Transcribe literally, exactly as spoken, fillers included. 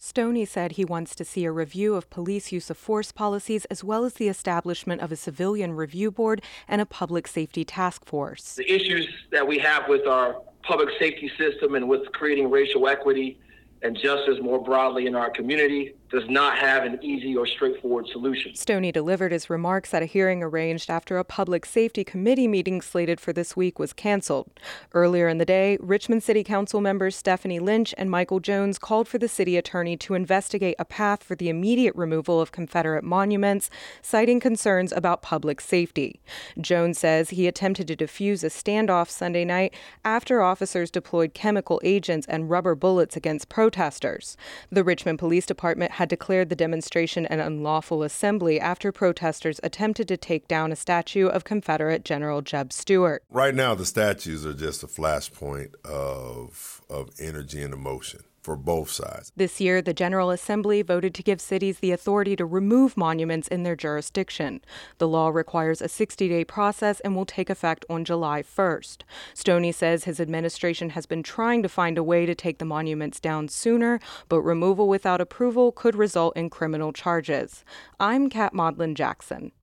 Stoney said he wants to see a review of police use of force policies, as well as the establishment of a civilian review board and a public safety task force. The issues that we have with our public safety system and with creating racial equity and justice more broadly in our community does not have an easy or straightforward solution. Stoney delivered his remarks at a hearing arranged after a public safety committee meeting slated for this week was canceled. Earlier in the day, Richmond City Council members Stephanie Lynch and Michael Jones called for the city attorney to investigate a path for the immediate removal of Confederate monuments, citing concerns about public safety. Jones says he attempted to defuse a standoff Sunday night after officers deployed chemical agents and rubber bullets against protesters. The Richmond Police Department had declared the demonstration an unlawful assembly after protesters attempted to take down a statue of Confederate General Jeb Stuart. Right now, the statues are just a flashpoint of, of energy and emotion for both sides. This year, the General Assembly voted to give cities the authority to remove monuments in their jurisdiction. The law requires a sixty-day process and will take effect on July first. Stoney says his administration has been trying to find a way to take the monuments down sooner, but removal without approval could result in criminal charges. I'm Kat Maudlin Jackson.